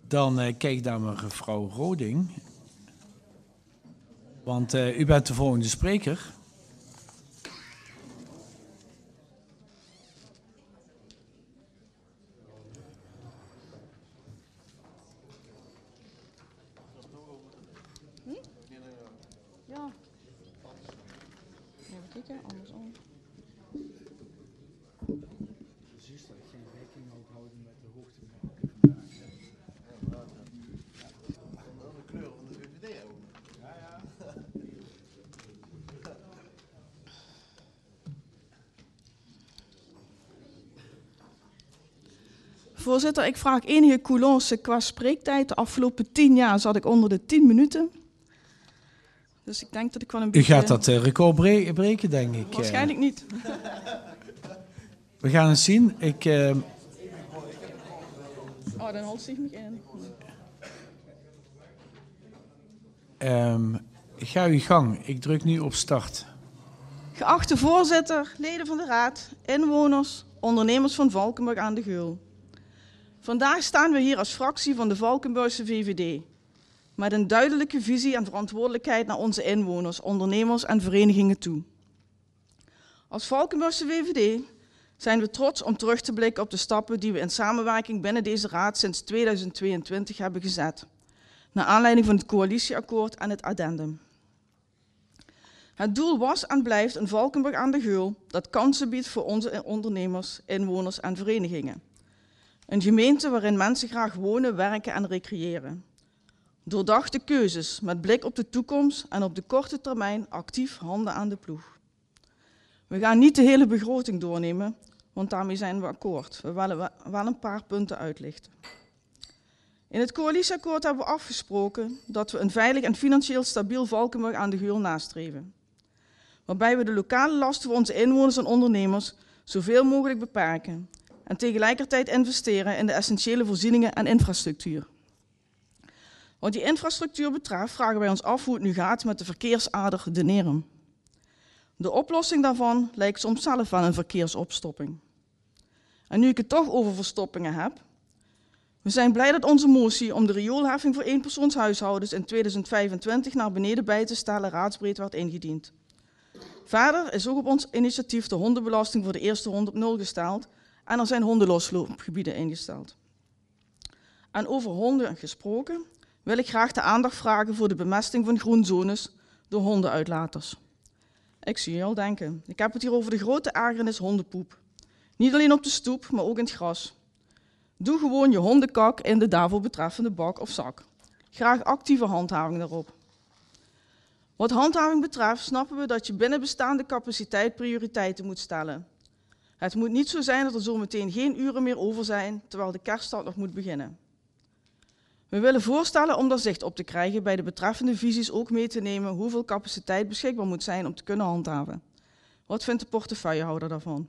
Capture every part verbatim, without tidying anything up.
Dan uh, kijk ik naar mevrouw Roding. Want uh, u bent de volgende spreker. Hm? Ja. Even kijken, andersom. Precies dat ik geen rekening moet houden met de hoogte van de kleur van de V V D ook. Ja, ja. Voorzitter, ik vraag enige coulance qua spreektijd. De afgelopen tien jaar zat ik onder de tien minuten. Dus ik denk dat ik wel een U beetje... U gaat dat uh, record bre breken, denk ik. Waarschijnlijk niet. We gaan het zien. Ik... Uh... Oh, dan houdt zich niet in. Um, ga uw gang. Ik druk nu op start. Geachte voorzitter, leden van de raad, inwoners, ondernemers van Valkenburg aan de Geul. Vandaag staan we hier als fractie van de Valkenburgse V V D. Met een duidelijke visie en verantwoordelijkheid naar onze inwoners, ondernemers en verenigingen toe. Als Valkenburgse V V D zijn we trots om terug te blikken op de stappen die we in samenwerking binnen deze raad sinds tweeduizend tweeëntwintig hebben gezet. Naar aanleiding van het coalitieakkoord en het addendum. Het doel was en blijft een Valkenburg aan de Geul dat kansen biedt voor onze ondernemers, inwoners en verenigingen. Een gemeente waarin mensen graag wonen, werken en recreëren. Doordachte keuzes met blik op de toekomst en op de korte termijn actief handen aan de ploeg. We gaan niet de hele begroting doornemen, want daarmee zijn we akkoord. We willen wel een paar punten uitlichten. In het coalitieakkoord hebben we afgesproken dat we een veilig en financieel stabiel Valkenburg aan de Geul nastreven. Waarbij we de lokale lasten voor onze inwoners en ondernemers zoveel mogelijk beperken en tegelijkertijd investeren in de essentiële voorzieningen en infrastructuur. Wat die infrastructuur betreft vragen wij ons af hoe het nu gaat met de verkeersader De Nerum. De oplossing daarvan lijkt soms zelf wel een verkeersopstopping. En nu ik het toch over verstoppingen heb, we zijn blij dat onze motie om de rioolheffing voor eenpersoonshuishoudens in tweeduizend vijfentwintig naar beneden bij te stellen raadsbreed werd ingediend. Verder is ook op ons initiatief de hondenbelasting voor de eerste hond op nul gesteld en er zijn hondenlosloopgebieden ingesteld. En over honden gesproken wil ik graag de aandacht vragen voor de bemesting van groenzones door hondenuitlaters. Ik zie je al denken, ik heb het hier over de grote ergernis hondenpoep. Niet alleen op de stoep, maar ook in het gras. Doe gewoon je hondenkak in de daarvoor betreffende bak of zak. Graag actieve handhaving daarop. Wat handhaving betreft snappen we dat je binnen bestaande capaciteit prioriteiten moet stellen. Het moet niet zo zijn dat er zometeen geen uren meer over zijn, terwijl de kerststad nog moet beginnen. We willen voorstellen om daar zicht op te krijgen bij de betreffende visies ook mee te nemen hoeveel capaciteit beschikbaar moet zijn om te kunnen handhaven. Wat vindt de portefeuillehouder daarvan?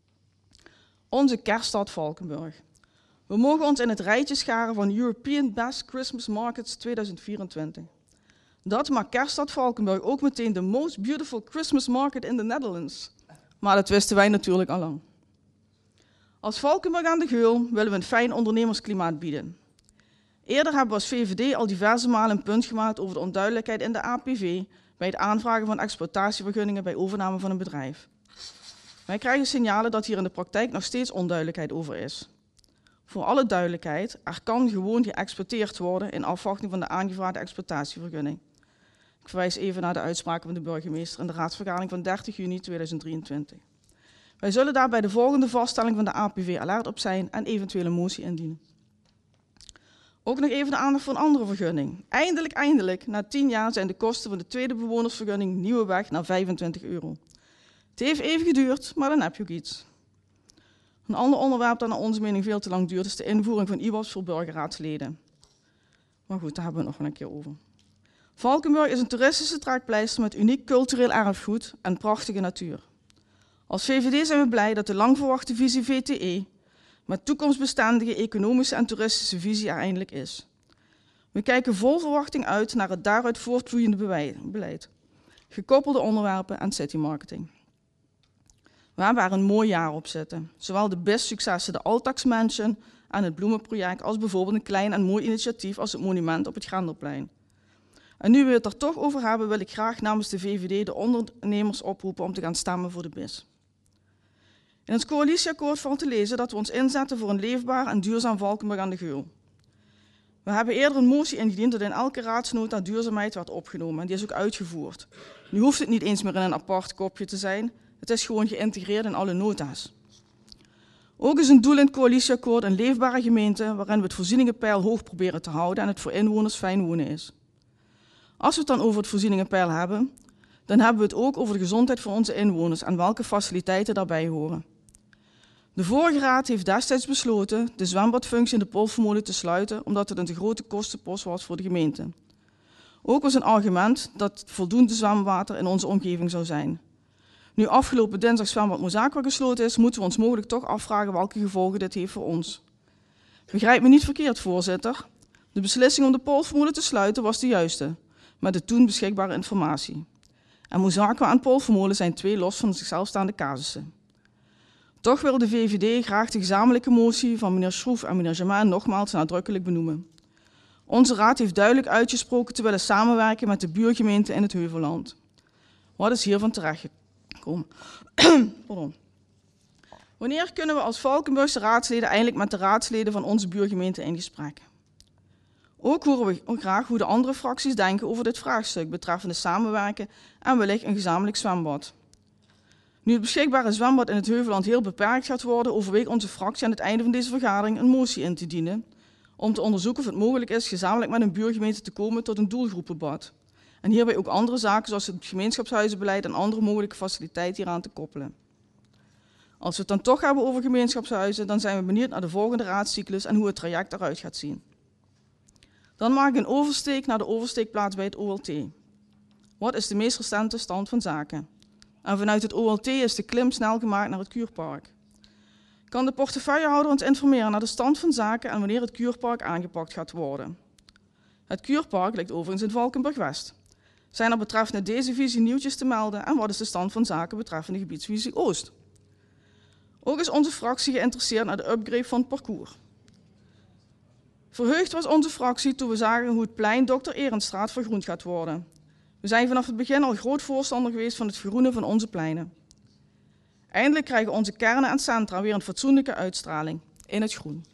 Onze kerststad Valkenburg. We mogen ons in het rijtje scharen van European Best Christmas Markets tweeduizend vierentwintig. Dat maakt kerststad Valkenburg ook meteen de most beautiful Christmas market in the Netherlands. Maar dat wisten wij natuurlijk al lang. Als Valkenburg aan de Geul willen we een fijn ondernemersklimaat bieden. Eerder hebben we als V V D al diverse malen een punt gemaakt over de onduidelijkheid in de A P V bij het aanvragen van exploitatievergunningen bij overname van een bedrijf. Wij krijgen signalen dat hier in de praktijk nog steeds onduidelijkheid over is. Voor alle duidelijkheid, er kan gewoon geëxploiteerd worden in afwachting van de aangevraagde exploitatievergunning. Ik verwijs even naar de uitspraken van de burgemeester in de raadsvergadering van dertig juni tweeduizend drieëntwintig. Wij zullen daar bij de volgende vaststelling van de A P V alert op zijn en eventuele motie indienen. Ook nog even de aandacht voor een andere vergunning. Eindelijk, eindelijk, na tien jaar zijn de kosten van de tweede bewonersvergunning Nieuweweg naar vijfentwintig euro. Het heeft even geduurd, maar dan heb je ook iets. Een ander onderwerp dat naar onze mening veel te lang duurt is de invoering van I W A B's voor burgerraadsleden. Maar goed, daar hebben we het nog wel een keer over. Valkenburg is een toeristische trekpleister met uniek cultureel erfgoed en prachtige natuur. Als V V D zijn we blij dat de lang verwachte visie V T E met toekomstbestendige economische en toeristische visie er eindelijk is. We kijken vol verwachting uit naar het daaruit voortvloeiende beleid, gekoppelde onderwerpen en citymarketing. We hebben er een mooi jaar op zitten. Zowel de B I S-successen, de Altax Mansion aan het bloemenproject als bijvoorbeeld een klein en mooi initiatief als het monument op het Grendelplein. En nu we het er toch over hebben, wil ik graag namens de V V D de ondernemers oproepen om te gaan stemmen voor de B I S. In het coalitieakkoord valt te lezen dat we ons inzetten voor een leefbaar en duurzaam Valkenburg aan de Geul. We hebben eerder een motie ingediend dat in elke raadsnota duurzaamheid werd opgenomen en die is ook uitgevoerd. Nu hoeft het niet eens meer in een apart kopje te zijn, het is gewoon geïntegreerd in alle nota's. Ook is een doel in het coalitieakkoord een leefbare gemeente waarin we het voorzieningenpeil hoog proberen te houden en het voor inwoners fijn wonen is. Als we het dan over het voorzieningenpeil hebben, dan hebben we het ook over de gezondheid van onze inwoners en welke faciliteiten daarbij horen. De vorige raad heeft destijds besloten de zwembadfunctie in de Poldermolen te sluiten omdat het een te grote kostenpost was voor de gemeente. Ook was een argument dat voldoende zwemwater in onze omgeving zou zijn. Nu afgelopen dinsdag zwembad Mozaikwa gesloten is, moeten we ons mogelijk toch afvragen welke gevolgen dit heeft voor ons. Begrijp me niet verkeerd, voorzitter. De beslissing om de Poldermolen te sluiten was de juiste, met de toen beschikbare informatie. En Mozaikwa en Poldermolen zijn twee los van zichzelf staande casussen. Toch wil de V V D graag de gezamenlijke motie van meneer Schroef en meneer Jamin nogmaals nadrukkelijk benoemen. Onze raad heeft duidelijk uitgesproken te willen samenwerken met de buurgemeenten in het Heuvelland. Wat is hiervan terechtgekomen? Pardon. Wanneer kunnen we als Valkenburgse raadsleden eindelijk met de raadsleden van onze buurgemeenten in gesprek? Ook horen we graag hoe de andere fracties denken over dit vraagstuk betreffende samenwerken en wellicht een gezamenlijk zwembad. Nu het beschikbare zwembad in het Heuvelland heel beperkt gaat worden, overweegt onze fractie aan het einde van deze vergadering een motie in te dienen om te onderzoeken of het mogelijk is gezamenlijk met een buurgemeente te komen tot een doelgroepenbad. En hierbij ook andere zaken zoals het gemeenschapshuizenbeleid en andere mogelijke faciliteiten hieraan te koppelen. Als we het dan toch hebben over gemeenschapshuizen, dan zijn we benieuwd naar de volgende raadscyclus en hoe het traject eruit gaat zien. Dan maak ik een oversteek naar de oversteekplaats bij het O L T. Wat is de meest recente stand van zaken? En vanuit het O L T is de klim snel gemaakt naar het Kuurpark. Kan de portefeuillehouder ons informeren naar de stand van zaken en wanneer het Kuurpark aangepakt gaat worden? Het Kuurpark ligt overigens in Valkenburg-West. Zijn er betreffende deze visie nieuwtjes te melden en wat is de stand van zaken betreffende gebiedsvisie Oost? Ook is onze fractie geïnteresseerd naar de upgrade van het parcours. Verheugd was onze fractie toen we zagen hoe het plein dokter Ehrenstraat vergroend gaat worden. We zijn vanaf het begin al groot voorstander geweest van het vergroenen van onze pleinen. Eindelijk krijgen onze kernen en centra weer een fatsoenlijke uitstraling in het groen.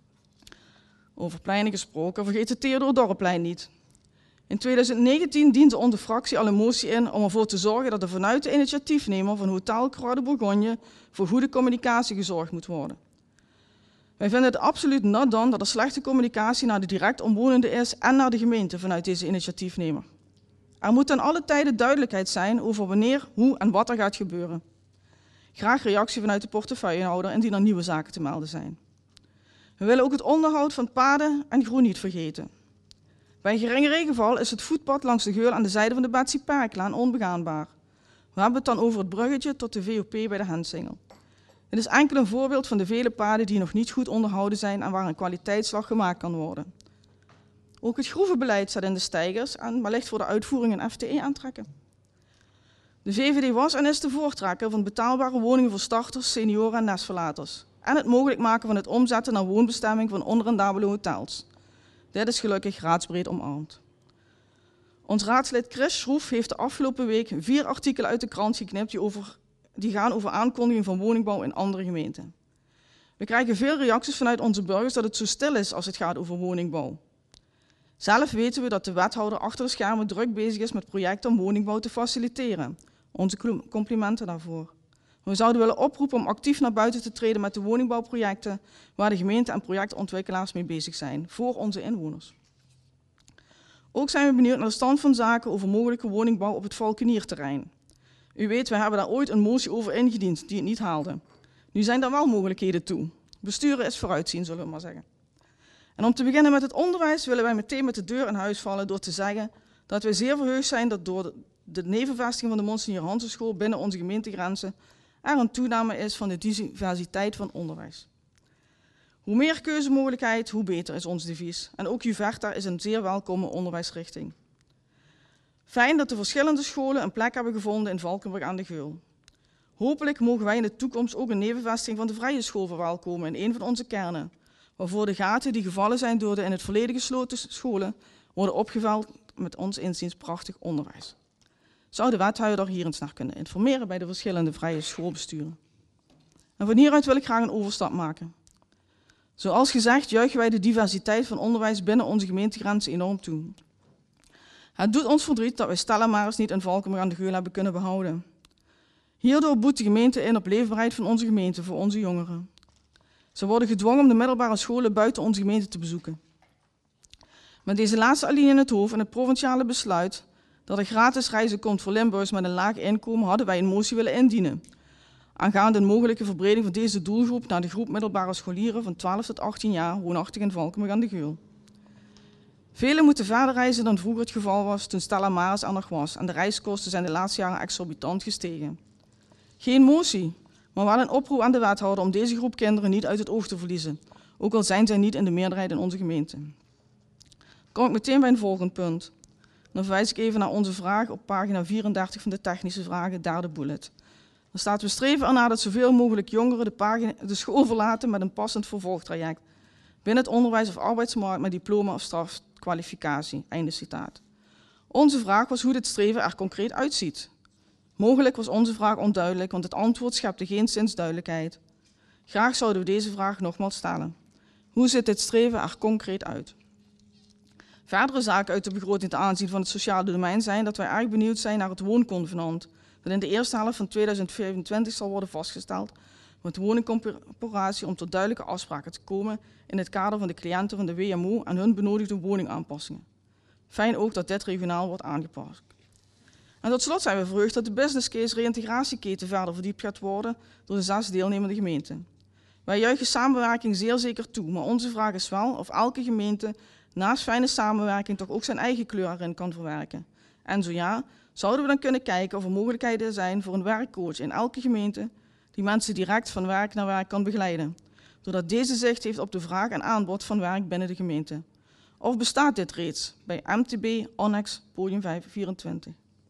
Over pleinen gesproken, vergeet het Theodor-Dorpplein niet. In tweeduizend negentien diende onze fractie al een motie in om ervoor te zorgen dat er vanuit de initiatiefnemer van Hotel Croix de Bourgogne voor goede communicatie gezorgd moet worden. Wij vinden het absoluut not done dat er slechte communicatie naar de direct omwonenden is en naar de gemeente vanuit deze initiatiefnemer. Er moet ten alle tijde duidelijkheid zijn over wanneer, hoe en wat er gaat gebeuren. Graag reactie vanuit de portefeuillehouder indien er nieuwe zaken te melden zijn. We willen ook het onderhoud van paden en groen niet vergeten. Bij een geringe regenval is het voetpad langs de Geul aan de zijde van de Betsy Parklaan onbegaanbaar. We hebben het dan over het bruggetje tot de V O P bij de Hensingel. Dit is enkel een voorbeeld van de vele paden die nog niet goed onderhouden zijn en waar een kwaliteitsslag gemaakt kan worden. Ook het groevenbeleid staat in de steigers en wellicht voor de uitvoering een F T E aantrekken. De V V D was en is de voortrekker van betaalbare woningen voor starters, senioren en nestverlaters. En het mogelijk maken van het omzetten naar woonbestemming van onrendabele hotels. Dit is gelukkig raadsbreed omarmd. Ons raadslid Chris Schroef heeft de afgelopen week vier artikelen uit de krant geknipt die, over, die gaan over aankondiging van woningbouw in andere gemeenten. We krijgen veel reacties vanuit onze burgers dat het zo stil is als het gaat over woningbouw. Zelf weten we dat de wethouder achter de schermen druk bezig is met projecten om woningbouw te faciliteren. Onze complimenten daarvoor. We zouden willen oproepen om actief naar buiten te treden met de woningbouwprojecten waar de gemeente en projectontwikkelaars mee bezig zijn, voor onze inwoners. Ook zijn we benieuwd naar de stand van zaken over mogelijke woningbouw op het Valkenierterrein. U weet, we hebben daar ooit een motie over ingediend die het niet haalde. Nu zijn er wel mogelijkheden toe. Besturen is vooruitzien, zullen we maar zeggen. En om te beginnen met het onderwijs willen wij meteen met de deur in huis vallen door te zeggen dat wij zeer verheugd zijn dat door de, de nevenvestiging van de Monsignor Hansen School binnen onze gemeentegrenzen er een toename is van de diversiteit van onderwijs. Hoe meer keuzemogelijkheid, hoe beter is ons devies. En ook Juverta is een zeer welkome onderwijsrichting. Fijn dat de verschillende scholen een plek hebben gevonden in Valkenburg aan de Geul. Hopelijk mogen wij in de toekomst ook een nevenvestiging van de Vrije School verwelkomen in een van onze kernen, waarvoor de gaten die gevallen zijn door de in het verleden gesloten scholen worden opgevuld met ons inziens prachtig onderwijs. Zou de wethouder hier eens naar kunnen informeren bij de verschillende vrije schoolbesturen? En van hieruit wil ik graag een overstap maken. Zoals gezegd juichen wij de diversiteit van onderwijs binnen onze gemeentegrenzen enorm toe. Het doet ons verdriet dat wij Stella Maris niet in Valkenburg aan de Geul hebben kunnen behouden. Hierdoor boet de gemeente in op leefbaarheid van onze gemeente voor onze jongeren. Ze worden gedwongen om de middelbare scholen buiten onze gemeente te bezoeken. Met deze laatste alinea in het hoofd en het provinciale besluit dat er gratis reizen komt voor Limburgers met een laag inkomen hadden wij een motie willen indienen. Aangaande een mogelijke verbreding van deze doelgroep naar de groep middelbare scholieren van twaalf tot achttien jaar woonachtig in Valkenburg aan de Geul. Velen moeten verder reizen dan vroeger het geval was toen Stella Maris er nog was en de reiskosten zijn de laatste jaren exorbitant gestegen. Geen motie, maar wel een oproep aan de wethouder om deze groep kinderen niet uit het oog te verliezen, ook al zijn zij niet in de meerderheid in onze gemeente. Dan kom ik meteen bij een volgend punt. Dan verwijs ik even naar onze vraag op pagina vierendertig van de technische vragen, derde bullet. Er staat: we streven ernaar dat zoveel mogelijk jongeren de, pagina, de school verlaten met een passend vervolgtraject binnen het onderwijs of arbeidsmarkt met diploma of strafkwalificatie. Einde citaat. Onze vraag was hoe dit streven er concreet uitziet. Mogelijk was onze vraag onduidelijk, want het antwoord schepte geen zinsduidelijkheid. Graag zouden we deze vraag nogmaals stellen. Hoe ziet dit streven er concreet uit? Verdere zaken uit de begroting ten aanzien van het sociale domein zijn dat wij erg benieuwd zijn naar het woonconvenant, dat in de eerste helft van tweeduizend vijfentwintig zal worden vastgesteld met de woningcorporatie om tot duidelijke afspraken te komen in het kader van de cliënten van de W M O en hun benodigde woningaanpassingen. Fijn ook dat dit regionaal wordt aangepast. En tot slot zijn we verheugd dat de business case reïntegratieketen verder verdiept gaat worden door de zes deelnemende gemeenten. Wij juichen samenwerking zeer zeker toe, maar onze vraag is wel of elke gemeente naast fijne samenwerking toch ook zijn eigen kleur erin kan verwerken. En zo ja, zouden we dan kunnen kijken of er mogelijkheden zijn voor een werkcoach in elke gemeente die mensen direct van werk naar werk kan begeleiden, doordat deze zicht heeft op de vraag en aanbod van werk binnen de gemeente. Of bestaat dit reeds bij M T B Annex Podium vijfhonderdvierentwintig?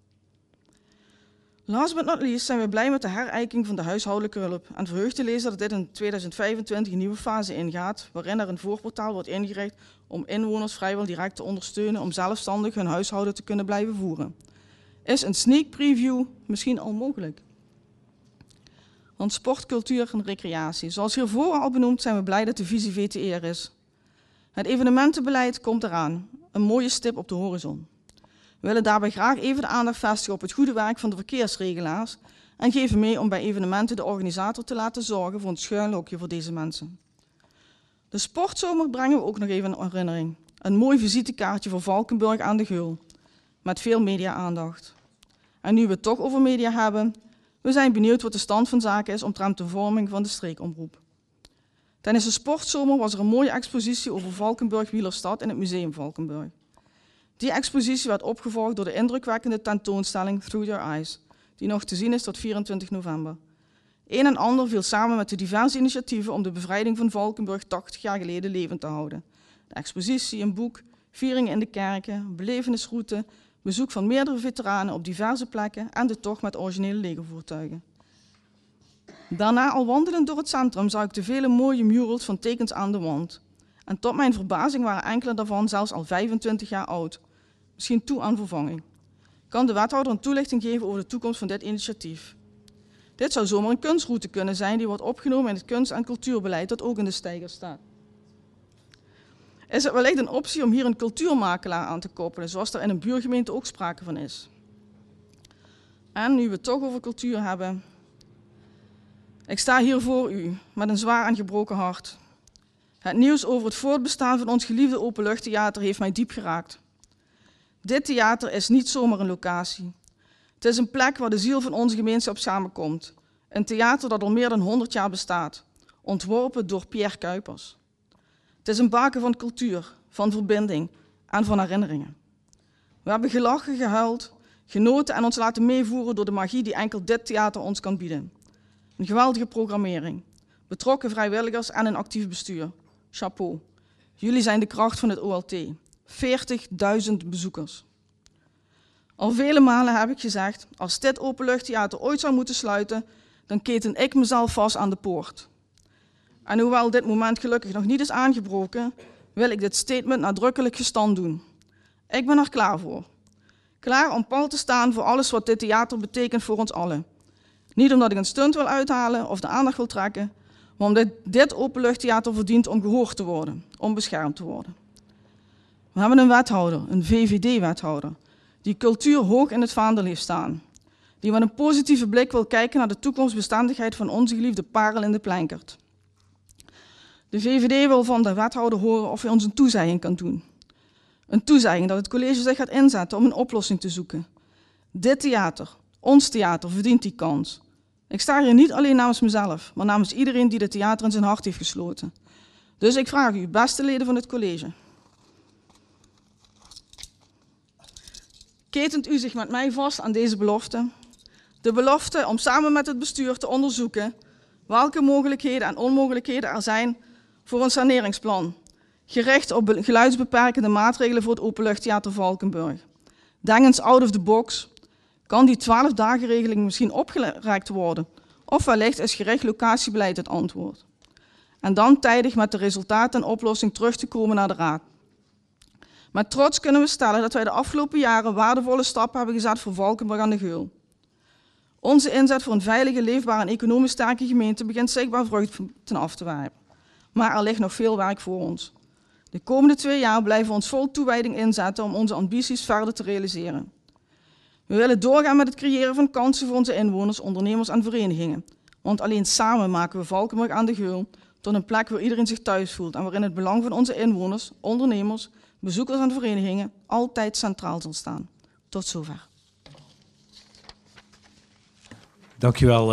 Last but not least zijn we blij met de herijking van de huishoudelijke hulp en verheugd te lezen dat dit in tweeduizend vijfentwintig een nieuwe fase ingaat, waarin er een voorportaal wordt ingericht om inwoners vrijwel direct te ondersteunen om zelfstandig hun huishouden te kunnen blijven voeren. Is een sneak preview misschien al mogelijk? Want sport, cultuur en recreatie. Zoals hiervoor al benoemd zijn we blij dat de visie V T E er is. Het evenementenbeleid komt eraan, een mooie stip op de horizon. We willen daarbij graag even de aandacht vestigen op het goede werk van de verkeersregelaars en geven mee om bij evenementen de organisator te laten zorgen voor een schuilhokje voor deze mensen. De sportzomer brengen we ook nog even in herinnering. Een mooi visitekaartje voor Valkenburg aan de Geul, met veel media-aandacht. En nu we het toch over media hebben, we zijn benieuwd wat de stand van zaken is omtrent de vorming van de streekomroep. Tijdens de sportzomer was er een mooie expositie over Valkenburg Wielerstad in het Museum Valkenburg. Die expositie werd opgevolgd door de indrukwekkende tentoonstelling Through Your Eyes, die nog te zien is tot vierentwintig november. Een en ander viel samen met de diverse initiatieven om de bevrijding van Valkenburg tachtig jaar geleden levend te houden. De expositie, een boek, vieringen in de kerken, belevenisroute, bezoek van meerdere veteranen op diverse plekken en de tocht met originele legervoertuigen. Daarna al wandelend door het centrum zag ik de vele mooie murals van tekens aan de wand. En tot mijn verbazing waren enkele daarvan zelfs al vijfentwintig jaar oud. Misschien toe aan vervanging. Kan de wethouder een toelichting geven over de toekomst van dit initiatief? Dit zou zomaar een kunstroute kunnen zijn die wordt opgenomen in het kunst- en cultuurbeleid dat ook in de steiger staat. Is het wellicht een optie om hier een cultuurmakelaar aan te koppelen, zoals er in een buurgemeente ook sprake van is? En nu we het toch over cultuur hebben. Ik sta hier voor u met een zwaar en gebroken hart. Het nieuws over het voortbestaan van ons geliefde openluchttheater heeft mij diep geraakt. Dit theater is niet zomaar een locatie. Het is een plek waar de ziel van onze gemeenschap samenkomt. Een theater dat al meer dan honderd jaar bestaat, ontworpen door Pierre Kuipers. Het is een baken van cultuur, van verbinding en van herinneringen. We hebben gelachen, gehuild, genoten en ons laten meevoeren door de magie die enkel dit theater ons kan bieden. Een geweldige programmering, betrokken vrijwilligers en een actief bestuur. Chapeau. Jullie zijn de kracht van het O L T. veertigduizend bezoekers. Al vele malen heb ik gezegd, als dit openluchttheater ooit zou moeten sluiten, dan keten ik mezelf vast aan de poort. En hoewel dit moment gelukkig nog niet is aangebroken, wil ik dit statement nadrukkelijk gestand doen. Ik ben er klaar voor. Klaar om pal te staan voor alles wat dit theater betekent voor ons allen. Niet omdat ik een stunt wil uithalen of de aandacht wil trekken, maar omdat dit openluchttheater verdient om gehoord te worden, om beschermd te worden. We hebben een wethouder, een V V D-wethouder, die cultuur hoog in het vaandel heeft staan. Die met een positieve blik wil kijken naar de toekomstbestendigheid van onze geliefde parel in de Plenkert. De V V D wil van de wethouder horen of hij ons een toezegging kan doen. Een toezegging dat het college zich gaat inzetten om een oplossing te zoeken. Dit theater, ons theater, verdient die kans. Ik sta hier niet alleen namens mezelf, maar namens iedereen die dit theater in zijn hart heeft gesloten. Dus ik vraag u, beste leden van het college. Ketent u zich met mij vast aan deze belofte? De belofte om samen met het bestuur te onderzoeken welke mogelijkheden en onmogelijkheden er zijn voor een saneringsplan, gericht op geluidsbeperkende maatregelen voor het Openluchttheater Valkenburg. Denk eens out of the box. Kan die twaalf dagen regeling misschien opgerekt worden? Of wellicht is gericht locatiebeleid het antwoord? En dan tijdig met de resultaten en oplossing terug te komen naar de Raad. Met trots kunnen we stellen dat wij de afgelopen jaren waardevolle stappen hebben gezet voor Valkenburg aan de Geul. Onze inzet voor een veilige, leefbare en economisch sterke gemeente begint zichtbaar vruchten af te werpen. Maar er ligt nog veel werk voor ons. De komende twee jaar blijven we ons vol toewijding inzetten om onze ambities verder te realiseren. We willen doorgaan met het creëren van kansen voor onze inwoners, ondernemers en verenigingen. Want alleen samen maken we Valkenburg aan de Geul tot een plek waar iedereen zich thuis voelt en waarin het belang van onze inwoners, ondernemers, bezoekers en verenigingen altijd centraal zal staan. Tot zover. Dankjewel.